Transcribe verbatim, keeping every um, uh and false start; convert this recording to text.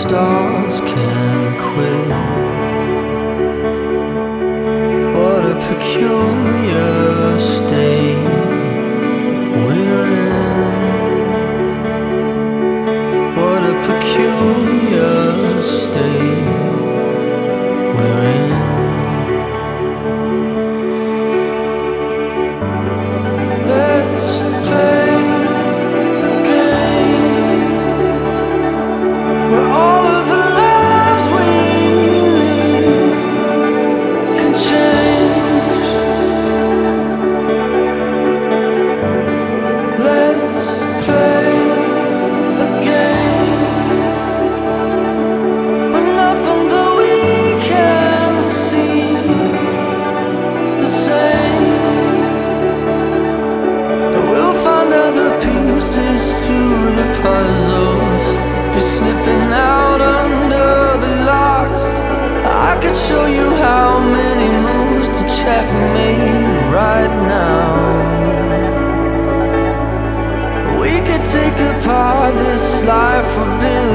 stars can quit. What a peculiar state we're in. What a peculiar state we're in. Let's play the game where all of the lives we lead can change. Let's play the game where nothing that we can see the same. We'll find other pieces to the puzzles. You're slipping out under the locks. I could show you how many moves to checkmate right now. We could take apart this life we're building.